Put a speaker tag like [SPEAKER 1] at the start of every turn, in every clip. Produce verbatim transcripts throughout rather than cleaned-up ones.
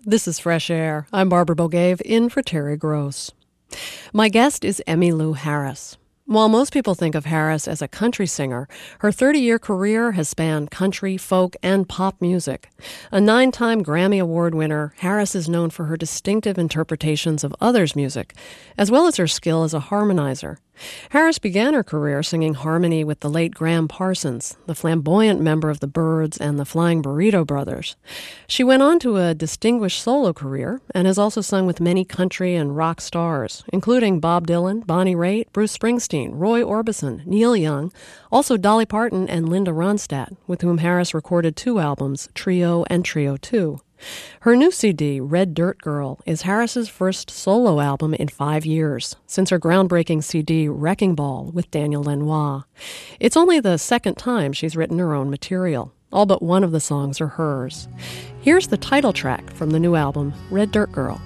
[SPEAKER 1] This is Fresh Air. I'm Barbara Bogave, in for Terry Gross. My guest is Emmylou Harris. While most people think of Harris as a country singer, her thirty-year career has spanned country, folk, and pop music. A nine-time Grammy Award winner, Harris is known for her distinctive interpretations of others' music, as well as her skill as a harmonizer. Harris began her career singing harmony with the late Graham Parsons, the flamboyant member of the Byrds and the Flying Burrito Brothers. She went on to a distinguished solo career and has also sung with many country and rock stars, including Bob Dylan, Bonnie Raitt, Bruce Springsteen, Roy Orbison, Neil Young, also Dolly Parton and Linda Ronstadt, with whom Harris recorded two albums, Trio and Trio two. Her new C D, Red Dirt Girl, is Harris's first solo album in five years, since her groundbreaking C D, Wrecking Ball, with Daniel Lanois. It's only the second time she's written her own material. All but one of the songs are hers. Here's the title track from the new album, Red Dirt Girl.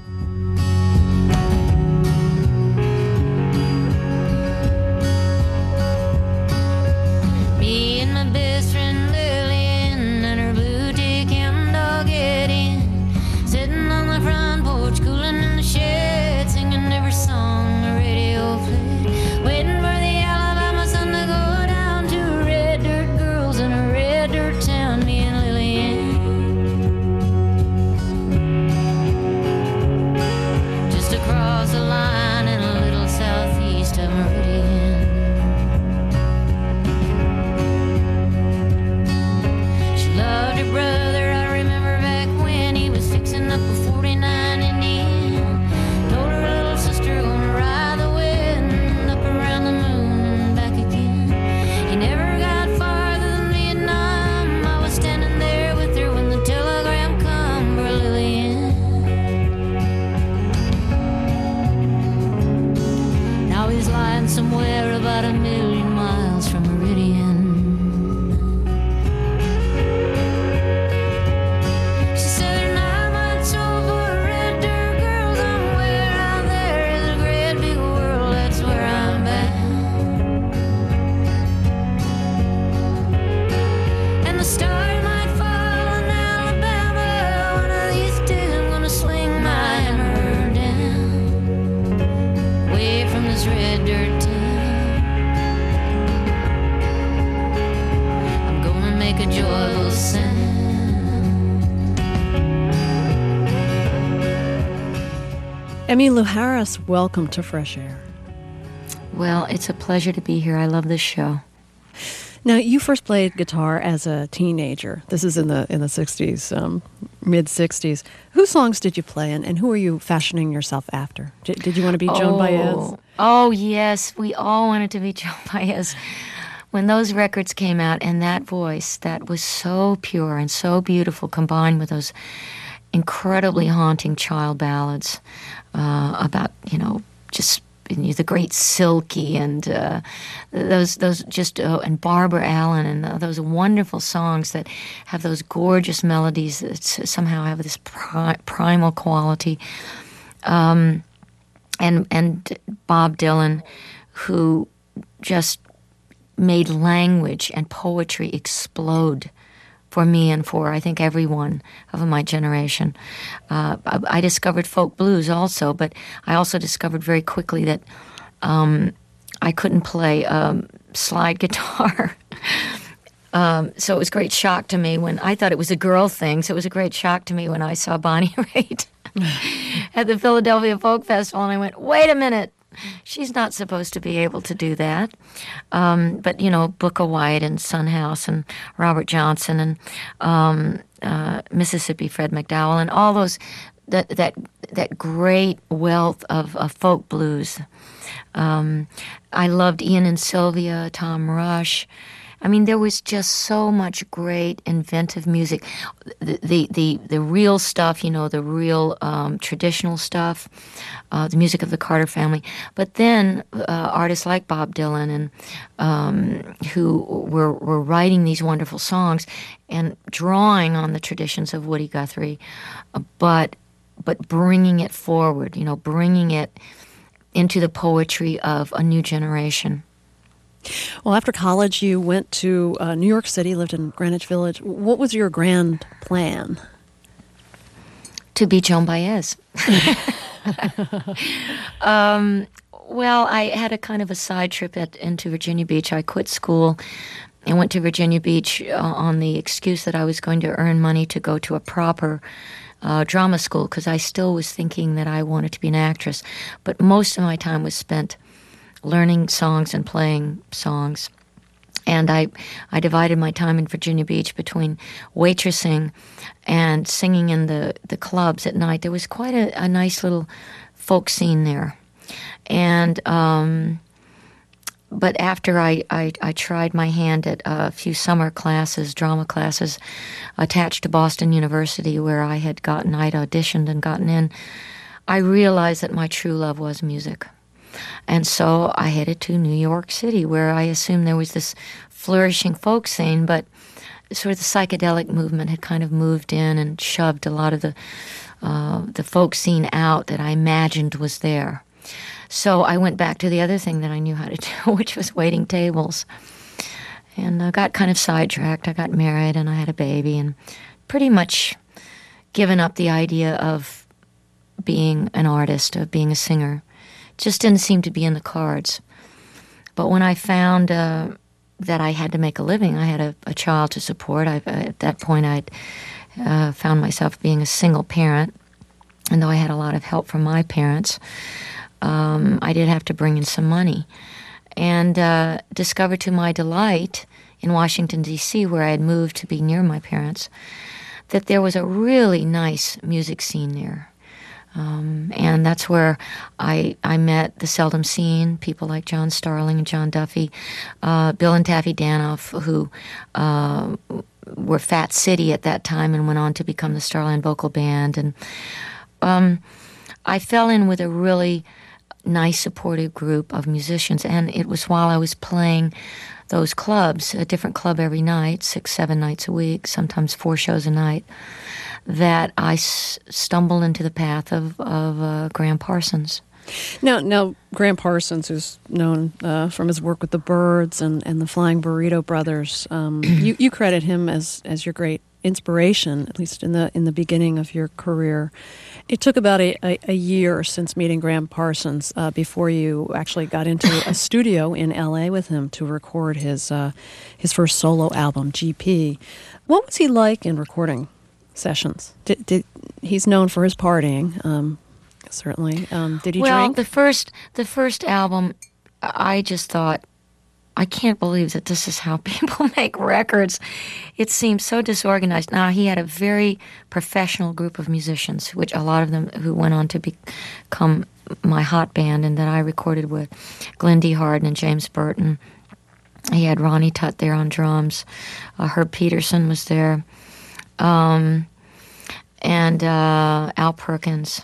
[SPEAKER 2] Me and my best friend Lillian and her blue tick hound dog Eddie, sitting on the front porch, cooling in the shed, singing every song the radio played, waiting for the Alabama sun to go down to red dirt girls in a red dirt town, me and Lillian. Just across the line in a little southeast of Meridian. Loved her brother, I remember back when he was fixing up a forty-nine Indian. Told her little sister gonna ride the wind up around the moon and back again. He never got farther than Vietnam. I was standing there with her when the telegram come for Lillian. Now he's lying somewhere about a million miles from Meridian.
[SPEAKER 1] Emmylou Harris, welcome to Fresh Air.
[SPEAKER 3] Well, it's a pleasure to be here. I love this show.
[SPEAKER 1] Now, you first played guitar as a teenager. This is in the in the sixties, um, mid sixties. Whose songs did you play, and, and who are you fashioning yourself after? Did, did you want to be Joan
[SPEAKER 3] oh,
[SPEAKER 1] Baez?
[SPEAKER 3] Oh, yes. We all wanted to be Joan Baez. When those records came out, and that voice that was so pure and so beautiful, combined with those incredibly haunting child ballads uh, about, you know, just the great Silky and uh, those those just uh, and Barbara Allen and uh, those wonderful songs that have those gorgeous melodies that somehow have this pri- primal quality, um, and and Bob Dylan, who just made language and poetry explode for me and for, I think, everyone of my generation. Uh, I, I discovered folk blues also, but I also discovered very quickly that um, I couldn't play um, slide guitar. um, so it was a great shock to me when I thought it was a girl thing, so it was a great shock to me when I saw Bonnie Raitt at the Philadelphia Folk Festival, and I went, wait a minute. She's not supposed to be able to do that. Um, but, you know, Booker White and Son House and Robert Johnson and um, uh, Mississippi Fred McDowell and all those, that that that great wealth of, of folk blues. Um, I loved Ian and Sylvia, Tom Rush. I mean, there was just so much great inventive music. The the the, the real stuff, you know, the real um, traditional stuff, uh, the music of the Carter family. But then uh, artists like Bob Dylan and um, who were were writing these wonderful songs and drawing on the traditions of Woody Guthrie, uh, but but bringing it forward, you know, bringing it into the poetry of a new generation.
[SPEAKER 1] Well, after college, you went to uh, New York City, lived in Greenwich Village. What was your grand plan?
[SPEAKER 3] To be Joan Baez. um, well, I had a kind of a side trip at, into Virginia Beach. I quit school and went to Virginia Beach uh, on the excuse that I was going to earn money to go to a proper uh, drama school, because I still was thinking that I wanted to be an actress. But most of my time was spent learning songs and playing songs. And I, I divided my time in Virginia Beach between waitressing and singing in the, the clubs at night. There was quite a, a nice little folk scene there. And um, but after I, I, I tried my hand at a few summer classes, drama classes, attached to Boston University, where I had gotten, I'd auditioned and gotten in, I realized that my true love was music. And so I headed to New York City, where I assumed there was this flourishing folk scene, but sort of the psychedelic movement had kind of moved in and shoved a lot of the uh, the folk scene out that I imagined was there. So I went back to the other thing that I knew how to do, which was waiting tables. And I got kind of sidetracked. I got married and I had a baby and pretty much given up the idea of being an artist, of being a singer. Just didn't seem to be in the cards. But when I found uh, that I had to make a living, I had a, a child to support. I, at that point, I'd uh, found myself being a single parent, and though I had a lot of help from my parents, um, I did have to bring in some money. And uh, discovered to my delight in Washington, D C, where I had moved to be near my parents, that there was a really nice music scene there. Um, and that's where I I met the Seldom Seen, people like John Starling and John Duffy, uh, Bill and Taffy Danoff, who uh, were Fat City at that time and went on to become the Starland Vocal Band. And um, I fell in with a really nice, supportive group of musicians. And it was while I was playing those clubs, a different club every night, six, seven nights a week, sometimes four shows a night, that I s- stumbled into the path of, of uh, Graham Parsons.
[SPEAKER 1] Now, now Graham Parsons, who's known uh, from his work with the Byrds and, and the Flying Burrito Brothers, um, you, you credit him as, as your great inspiration, at least in the in the beginning of your career. It took about a, a, a year since meeting Graham Parsons uh, before you actually got into a studio in L A with him to record his uh, his first solo album, G P. What was he like in recording sessions? Did, did he's known for his partying, um, certainly. Um, did he
[SPEAKER 3] well,
[SPEAKER 1] drink?
[SPEAKER 3] Well, the first the first album, I just thought, I can't believe that this is how people make records. It seems so disorganized. Now, he had a very professional group of musicians, which a lot of them who went on to become my hot band and that I recorded with, Glenn D. Harden and James Burton. He had Ronnie Tutt there on drums. Uh, Herb Peterson was there. Um, and uh, Al Perkins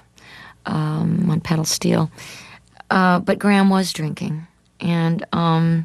[SPEAKER 3] um, on pedal steel. Uh, but Graham was drinking. And um,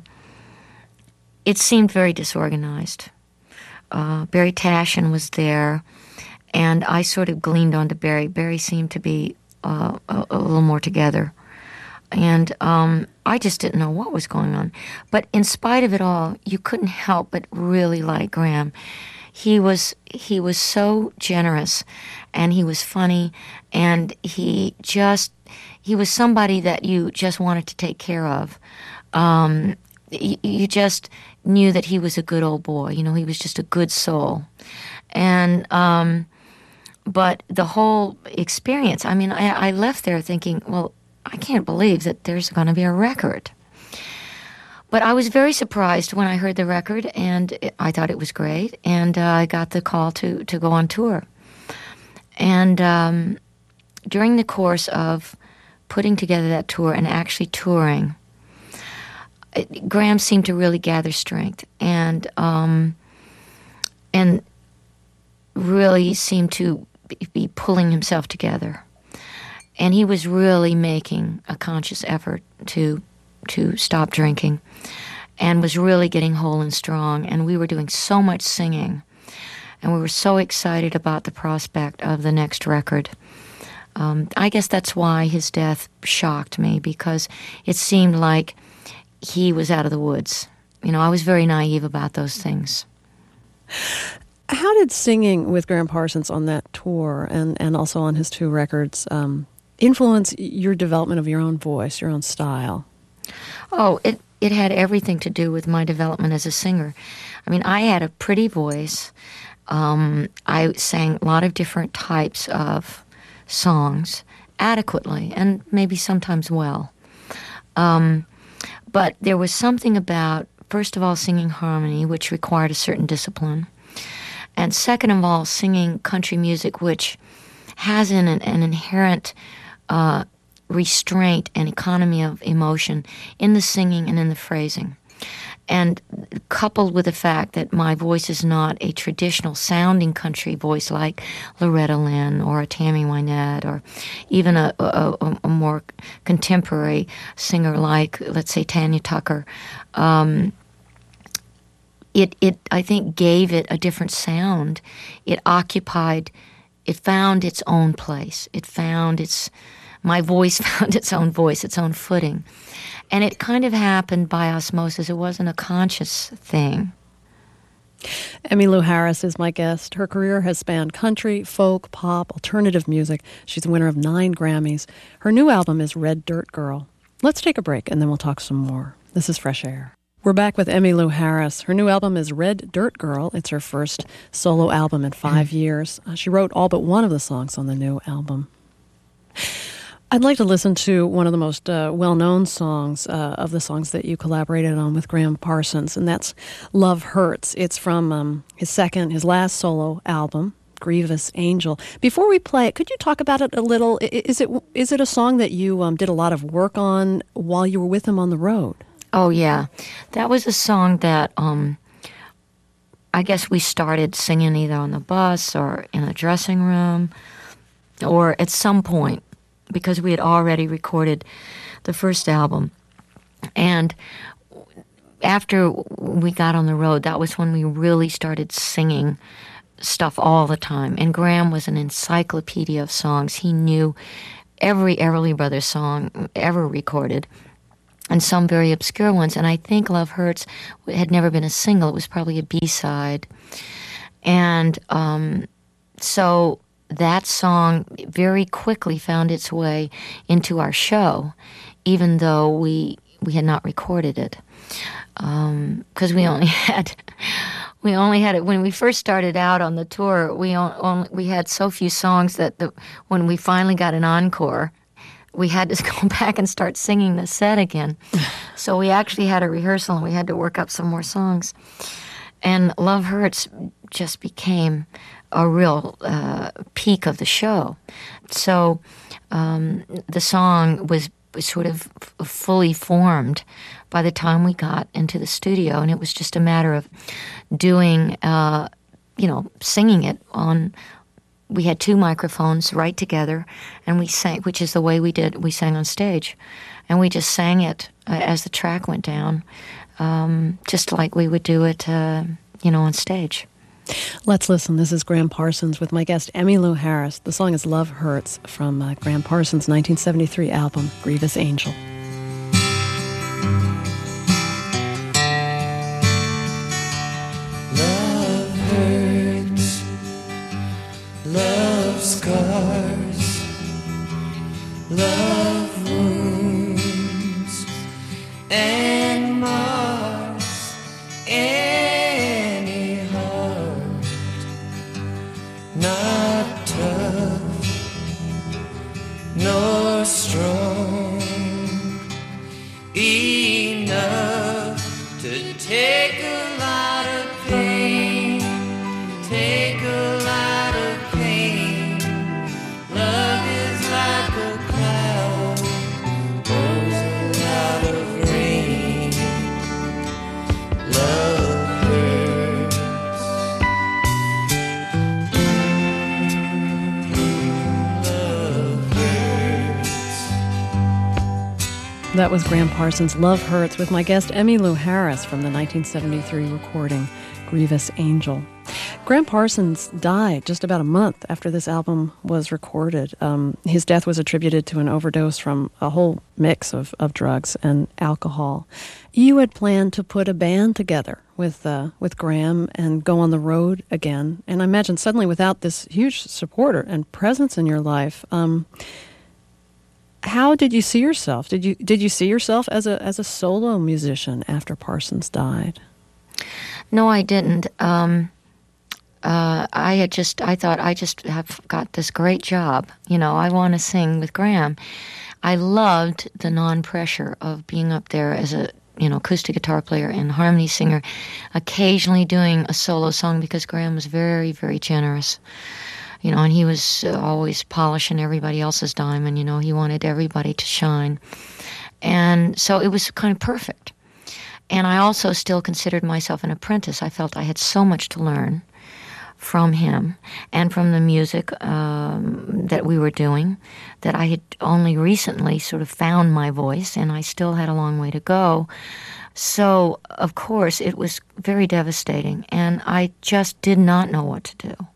[SPEAKER 3] it seemed very disorganized. Uh, Barry Tashin was there, and I sort of gleaned onto Barry. Barry seemed to be uh, a, a little more together. And um, I just didn't know what was going on. But in spite of it all, you couldn't help but really like Graham. He was he was so generous, and he was funny, and he just he was somebody that you just wanted to take care of. Um, you, you just knew that he was a good old boy. You know, he was just a good soul. And um, but the whole experience, I mean, I, I left there thinking, well, I can't believe that there's going to be a record. But I was very surprised when I heard the record, and it, I thought it was great, and uh, I got the call to, to go on tour. And um, during the course of putting together that tour and actually touring, it, Graham seemed to really gather strength and um, and really seemed to be pulling himself together. And he was really making a conscious effort to to stop drinking and was really getting whole and strong. And we were doing so much singing, and we were so excited about the prospect of the next record. Um, I guess that's why his death shocked me, because it seemed like he was out of the woods. You know, I was very naive about those things.
[SPEAKER 1] How did singing with Gram Parsons on that tour and, and also on his two records um, influence your development of your own voice, your own style?
[SPEAKER 3] Oh, it, it had everything to do with my development as a singer. I mean, I had a pretty voice. Um, I sang a lot of different types of songs adequately and maybe sometimes well. Um, but there was something about, first of all, singing harmony, which required a certain discipline. And second of all, singing country music, which has an, an inherent uh, restraint and economy of emotion in the singing and in the phrasing. And coupled with the fact that my voice is not a traditional sounding country voice like Loretta Lynn or a Tammy Wynette or even a, a, a more contemporary singer like, let's say, Tanya Tucker, um, It, it, I think, gave it a different sound. It occupied, it found its own place. It found its, my voice found its own voice, its own footing. And it kind of happened by osmosis. It wasn't a conscious thing.
[SPEAKER 1] Emmylou Harris is my guest. Her career has spanned country, folk, pop, alternative music. She's the winner of nine Grammys. Her new album is Red Dirt Girl. Let's take a break, and then we'll talk some more. This is Fresh Air. We're back with Emmylou Harris. Her new album is Red Dirt Girl. It's her first solo album in five years. Uh, she wrote all but one of the songs on the new album. I'd like to listen to one of the most uh, well-known songs uh, of the songs that you collaborated on with Gram Parsons, and that's Love Hurts. It's from um, his second, his last solo album, Grievous Angel. Before we play it, could you talk about it a little? Is it is it a song that you um, did a lot of work on while you were with him on the road?
[SPEAKER 3] Oh, yeah. That was a song that um, I guess we started singing either on the bus or in a dressing room or at some point because we had already recorded the first album. And after we got on the road, that was when we really started singing stuff all the time. And Gram was an encyclopedia of songs. He knew every Everly Brothers song ever recorded, and some very obscure ones. And I think Love Hurts had never been a single. It was probably a B-side. And um, so that song very quickly found its way into our show, even though we we had not recorded it. Because um, we only had... We only had it when we first started out on the tour. We only we had so few songs that the, when we finally got an encore, we had to go back and start singing the set again. So we actually had a rehearsal and we had to work up some more songs. And Love Hurts just became a real uh, peak of the show. So um, the song was sort of f- fully formed by the time we got into the studio, and it was just a matter of doing, uh, you know, singing it on. We had two microphones right together, and we sang, which is the way we did. We sang on stage, and we just sang it uh, as the track went down, um, just like we would do it, uh, you know, on stage.
[SPEAKER 1] Let's listen. This is Gram Parsons with my guest Emmylou Harris. The song is Love Hurts from uh, Gram Parsons' nineteen seventy-three album, Grievous Angel.
[SPEAKER 4] Love hurts, love scars, love wounds, and mars any heart not tough nor strong enough to take a lot of pain, take a lot of pain. Love is like a cloud, pours a lot of rain. Love hurts. Love hurts.
[SPEAKER 1] That was Gram Parsons' Love Hurts with my guest Emmylou Harris from the nineteen seventy-three recording Grievous Angel. Graham Parsons died just about a month after this album was recorded. Um, his death was attributed to an overdose from a whole mix of, of drugs and alcohol. You had planned to put a band together with uh, with Graham and go on the road again. And I imagine suddenly without this huge supporter and presence in your life, um, how did you see yourself? Did you did you see yourself as a as a solo musician after Parsons died?
[SPEAKER 3] No, I didn't. Um, uh, I had just, I thought, I just have got this great job. You know, I want to sing with Graham. I loved the non-pressure of being up there as a, you know, acoustic guitar player and harmony singer, occasionally doing a solo song because Graham was very, very generous. You know, and he was uh, always polishing everybody else's diamond. You know, he wanted everybody to shine. And so it was kind of perfect. And I also still considered myself an apprentice. I felt I had so much to learn from him and from the music um, that we were doing, that I had only recently sort of found my voice, and I still had a long way to go. So, of course, it was very devastating, and I just did not know what to do.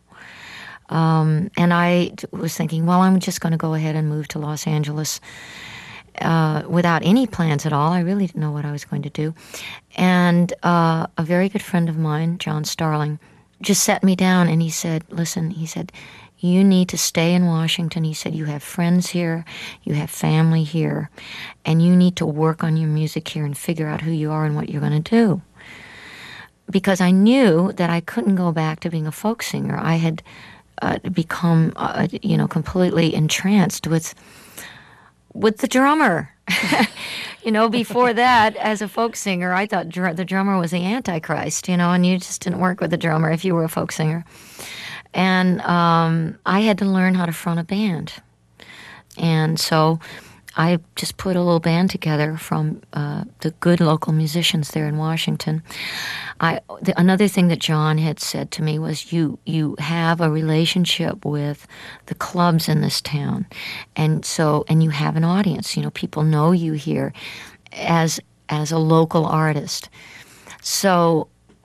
[SPEAKER 3] Um, and I was thinking, well, I'm just going to go ahead and move to Los Angeles uh, without any plans at all. I really didn't know what I was going to do. And uh, a very good friend of mine, John Starling, just sat me down and he said, listen, he said, you need to stay in Washington. He said, you have friends here, you have family here, and you need to work on your music here and figure out who you are and what you're going to do. Because I knew that I couldn't go back to being a folk singer. I had uh, become, uh, you know, completely entranced with with the drummer. You know, before that, as a folk singer, I thought dr- the drummer was the Antichrist, you know, and you just didn't work with the drummer if you were a folk singer. And um, I had to learn how to front a band. And so I just put a little band together from uh, the good local musicians there in Washington. I the, another thing that John had said to me was, you you have a relationship with the clubs in this town, and so and you have an audience. You know, people know you here as as a local artist. So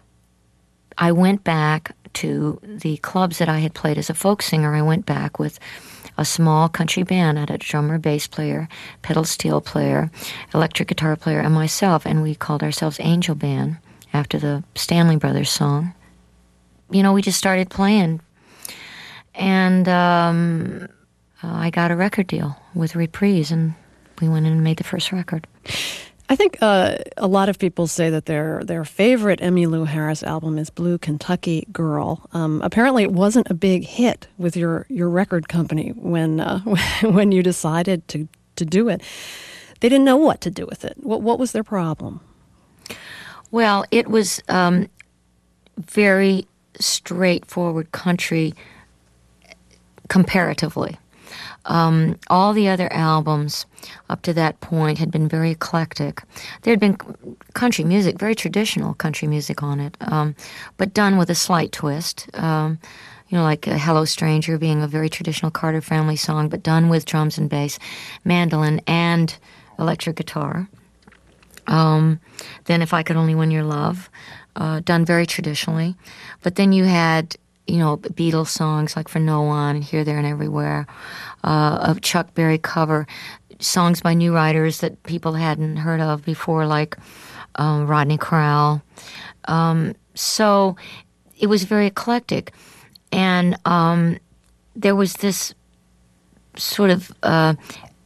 [SPEAKER 3] I went back to the clubs that I had played as a folk singer. I went back with a small country band. I had a drummer, bass player, pedal steel player, electric guitar player, and myself, and we called ourselves Angel Band, after the Stanley Brothers song. You know, we just started playing, and um, uh, I got a record deal with Reprise, and we went in and made the first record.
[SPEAKER 1] I think uh, a lot of people say that their their favorite Emmylou Harris album is Blue Kentucky Girl. Um, apparently, it wasn't a big hit with your, your record company when uh, when you decided to, to do it. They didn't know what to do with it. What what was their problem?
[SPEAKER 3] Well, it was um, very straightforward country comparatively. Um, all the other albums up to that point had been very eclectic. There had been country music, very traditional country music on it, um, but done with a slight twist. Um, you know, like uh, Hello Stranger being a very traditional Carter family song, but done with drums and bass, mandolin, and electric guitar. Um, then If I Could Only Win Your Love, uh, done very traditionally. But then you had, you know, Beatles songs like For No One and Here, There, and Everywhere, uh, a Chuck Berry cover, songs by new writers that people hadn't heard of before, like um, Rodney Crowell. Um, so it was very eclectic. And um, there was this sort of uh,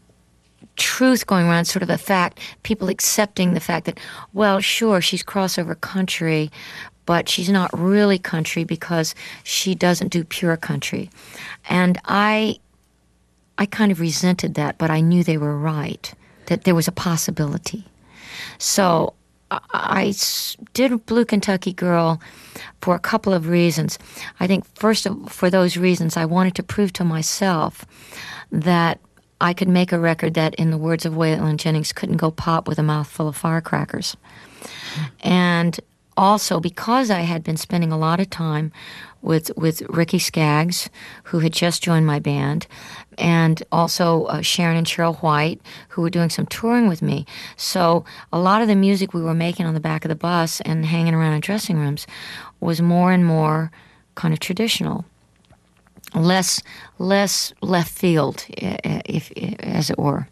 [SPEAKER 3] truth going around, sort of a fact, people accepting the fact that, well, sure, she's crossover country, but she's not really country because she doesn't do pure country. And I I kind of resented that, but I knew they were right, that there was a possibility. So I, I did Blue Kentucky Girl for a couple of reasons. I think first of, for those reasons, I wanted to prove to myself that I could make a record that, in the words of Waylon Jennings, couldn't go pop with a mouthful of firecrackers. Mm. And also, because I had been spending a lot of time with with Ricky Skaggs, who had just joined my band, and also uh, Sharon and Cheryl White, who were doing some touring with me. So a lot of the music we were making on the back of the bus and hanging around in dressing rooms was more and more kind of traditional, less less left field, if, if as it were.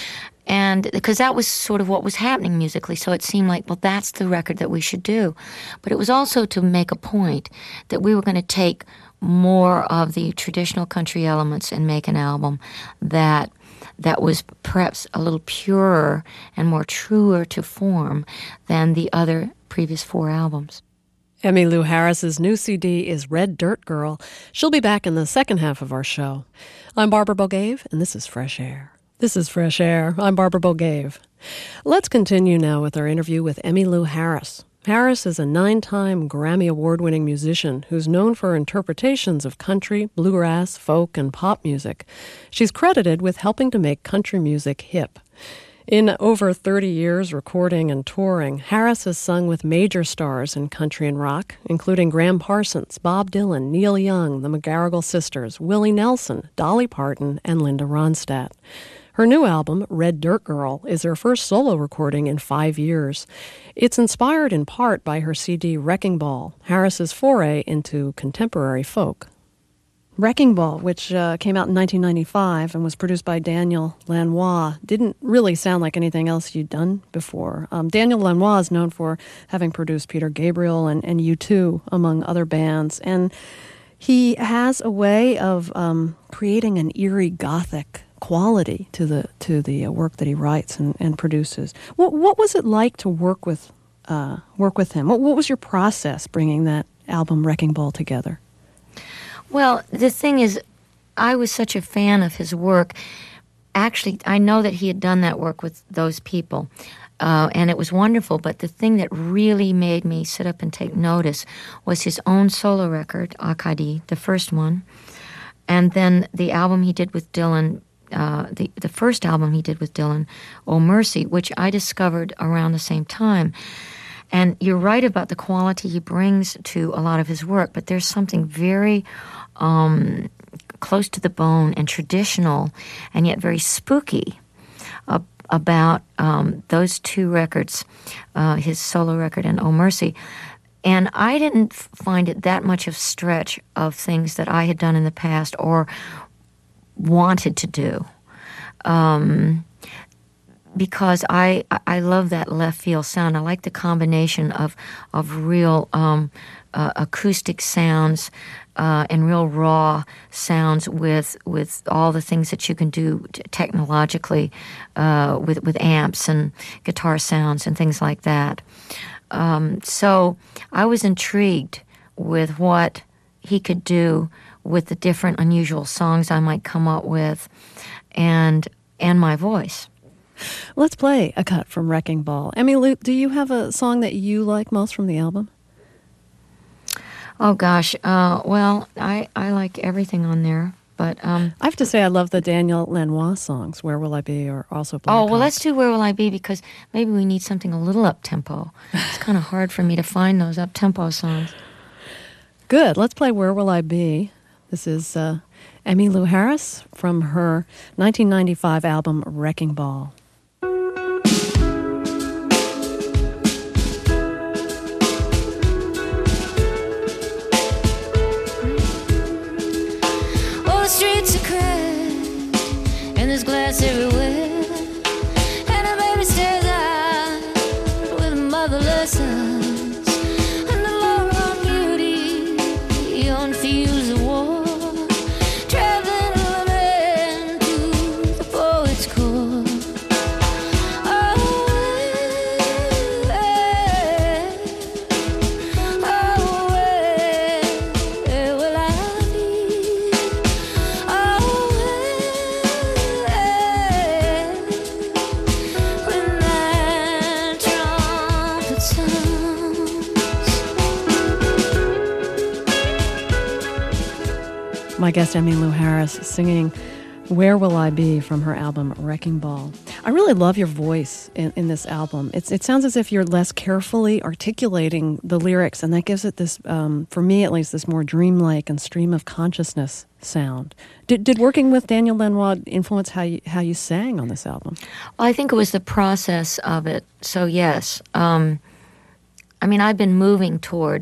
[SPEAKER 3] And because that was sort of what was happening musically, so it seemed like, well, that's the record that we should do. But it was also to make a point that we were going to take more of the traditional country elements and make an album that that was perhaps a little purer and more truer to form than the other previous four albums.
[SPEAKER 1] Emmylou Harris's new C D is Red Dirt Girl. She'll be back in the second half of our show. I'm Barbara Bogaev, and this is Fresh Air. This is Fresh Air. I'm Barbara Bogaev. Let's continue now with our interview with Emmylou Harris. Harris is a nine-time Grammy Award-winning musician who's known for interpretations of country, bluegrass, folk, and pop music. She's credited with helping to make country music hip. In over thirty years recording and touring, Harris has sung with major stars in country and rock, including Graham Parsons, Bob Dylan, Neil Young, the McGarrigle Sisters, Willie Nelson, Dolly Parton, and Linda Ronstadt. Her new album, Red Dirt Girl, is her first solo recording in five years. It's inspired in part by her C D Wrecking Ball, Harris's foray into contemporary folk. Wrecking Ball, which uh, came out in nineteen ninety-five and was produced by Daniel Lanois, didn't really sound like anything else you'd done before. Um, Daniel Lanois is known for having produced Peter Gabriel and, and U two, among other bands, and he has a way of um, creating an eerie gothic quality to the to the uh, work that he writes and, and produces. What what was it like to work with uh, work with him? What what was your process bringing that album Wrecking Ball together?
[SPEAKER 3] Well, the thing is, I was such a fan of his work. Actually, I know that he had done that work with those people, uh, and it was wonderful. But the thing that really made me sit up and take notice was his own solo record, Akadi, the first one, and then the album he did with Dylan. Uh, the, the first album he did with Dylan, Oh Mercy, which I discovered around the same time. And you're right about the quality he brings to a lot of his work, but there's something very um, close to the bone and traditional and yet very spooky uh, about um, those two records, uh, his solo record and Oh Mercy. And I didn't find it that much of a stretch of things that I had done in the past or wanted to do, um, because I I love that left field sound. I like the combination of of real um, uh, acoustic sounds uh, and real raw sounds with with all the things that you can do t- technologically uh, with with amps and guitar sounds and things like that. Um, so I was intrigued with what he could do with the different unusual songs I might come up with, and and my voice.
[SPEAKER 1] Let's play a cut from Wrecking Ball. Emmylou, do you have a song that you like most from the album?
[SPEAKER 3] Oh gosh, uh, well, I, I like everything on there, but um,
[SPEAKER 1] I have to say I love the Daniel Lanois songs. Where Will I Be? Or also Black
[SPEAKER 3] oh well,
[SPEAKER 1] Hawk.
[SPEAKER 3] let's do Where Will I Be, because maybe we need something a little up tempo. It's kind of hard for me to find those up tempo songs.
[SPEAKER 1] Good. Let's play Where Will I Be. This is uh, Emmylou Harris from her nineteen ninety-five album Wrecking Ball.
[SPEAKER 2] Oh, the streets are cracked, and there's glass everywhere, and a baby stares out with motherless eyes, and the long-run beauty on fields of war, traveling a lament to the poet's core. Oh, where, oh, where, where will I be? Oh, where, when that trumpet sounds.
[SPEAKER 1] My guest Emmylou Harris singing Where Will I Be from her album Wrecking Ball. I really love your voice in, in this album. It's, it sounds as if you're less carefully articulating the lyrics, and that gives it this, um, for me at least, this more dreamlike and stream of consciousness sound. Did, did working with Daniel Lanois influence how you, how you sang on this album?
[SPEAKER 3] Well, I think it was the process of it. So yes, um, I mean, I've been moving toward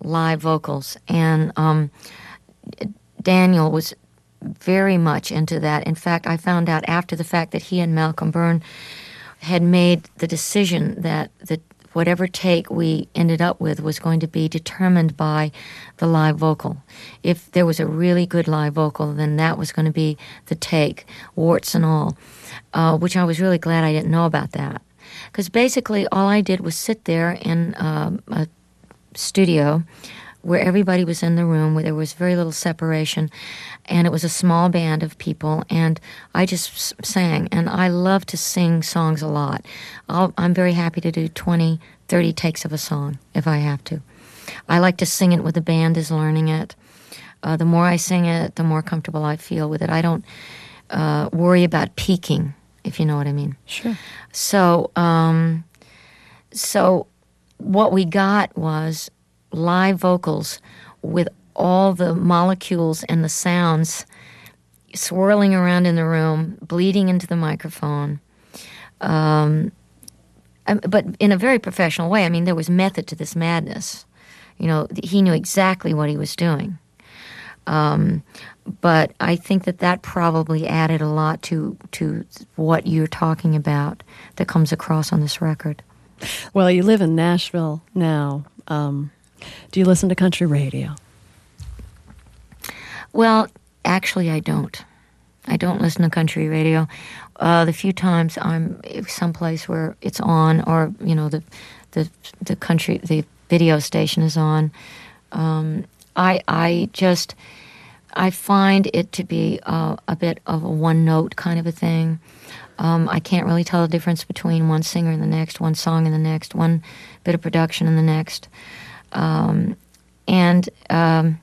[SPEAKER 3] live vocals, and um, Daniel was very much into that. In fact, I found out after the fact that he and Malcolm Byrne had made the decision that the whatever take we ended up with was going to be determined by the live vocal. If there was a really good live vocal, then that was going to be the take, warts and all, uh, which I was really glad I didn't know about that. Because basically all I did was sit there in um, a studio where everybody was in the room, where there was very little separation, and it was a small band of people, and I just s- sang. And I love to sing songs a lot. I'll, I'm very happy to do twenty, thirty takes of a song if I have to. I like to sing it when the band is learning it. Uh, the more I sing it, the more comfortable I feel with it. I don't uh, worry about peaking, if you know what I mean.
[SPEAKER 1] Sure.
[SPEAKER 3] So, um, so what we got was live vocals with all the molecules and the sounds swirling around in the room, bleeding into the microphone, um, but in a very professional way. I mean, there was method to this madness. You know, he knew exactly what he was doing. Um, but I think that that probably added a lot to to what you're talking about that comes across on this record.
[SPEAKER 1] Well, you live in Nashville now. Um, do you listen to country radio?
[SPEAKER 3] Well, actually, I don't. I don't listen to country radio. Uh, the few times I'm someplace where it's on, or you know, the the the country the video station is on, um, I I just I find it to be uh, a bit of a one note kind of a thing. Um, I can't really tell the difference between one singer and the next, one song and the next, one bit of production and the next. Um, and, um,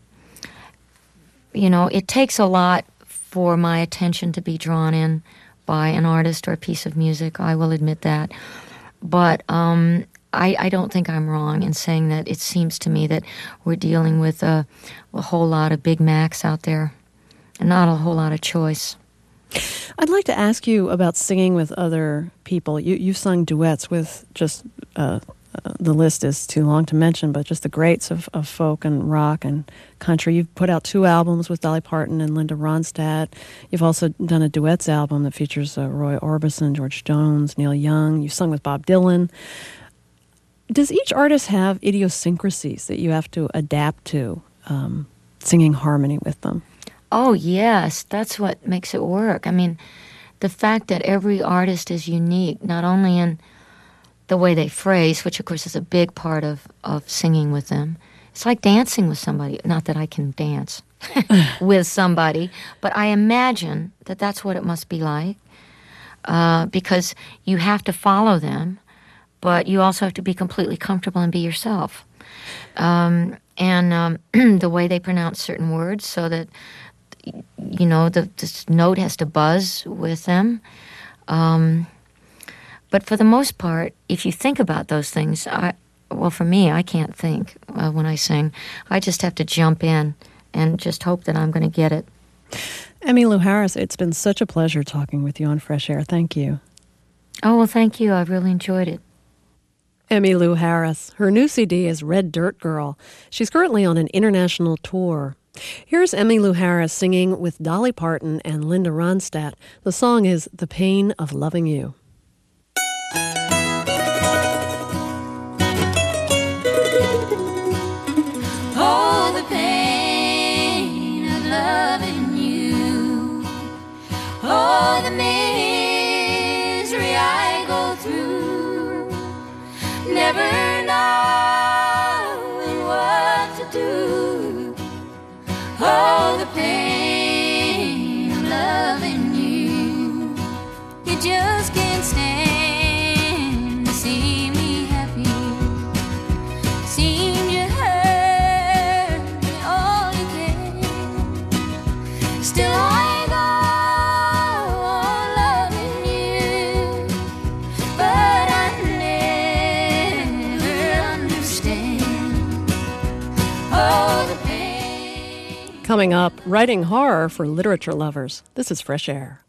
[SPEAKER 3] you know, it takes a lot for my attention to be drawn in by an artist or a piece of music. I will admit that. But um, I, I don't think I'm wrong in saying that it seems to me that we're dealing with a, a whole lot of Big Macs out there and not a whole lot of choice.
[SPEAKER 1] I'd like to ask you about singing with other people. You, you've sung duets with just, uh, uh, the list is too long to mention, but just the greats of, of folk and rock and country. You've put out two albums with Dolly Parton and Linda Ronstadt. You've also done a duets album that features uh, Roy Orbison, George Jones, Neil Young. You've sung with Bob Dylan. Does each artist have idiosyncrasies that you have to adapt to, um, singing harmony with them?
[SPEAKER 3] Oh, yes. That's what makes it work. I mean, the fact that every artist is unique, not only in the way they phrase, which, of course, is a big part of, of singing with them. It's like dancing with somebody. Not that I can dance with somebody, but I imagine that that's what it must be like, uh, because you have to follow them, but you also have to be completely comfortable and be yourself. Um, and um, the way they pronounce certain words so that, you know, the this note has to buzz with them. Um, but for the most part, if you think about those things, I, well, for me, I can't think uh, when I sing. I just have to jump in and just hope that I'm going to get it.
[SPEAKER 1] Emmylou Harris, it's been such a pleasure talking with you on Fresh Air. Thank you.
[SPEAKER 3] Oh, well, thank you. I've really enjoyed it.
[SPEAKER 1] Emmylou Harris. Her new C D is Red Dirt Girl. She's currently on an international tour. Here's Emmylou Harris singing with Dolly Parton and Linda Ronstadt. The song is The Pain of Loving You.
[SPEAKER 2] Oh, the pain of loving you. Oh, the misery I go through, never knowing what to do. Oh, the pain of loving you. You just can't stand to see me happy. Seem you hurt me all you can. Still I go on loving you, but I never understand. Oh, the pain.
[SPEAKER 1] Coming up, writing horror for literature lovers. This is Fresh Air.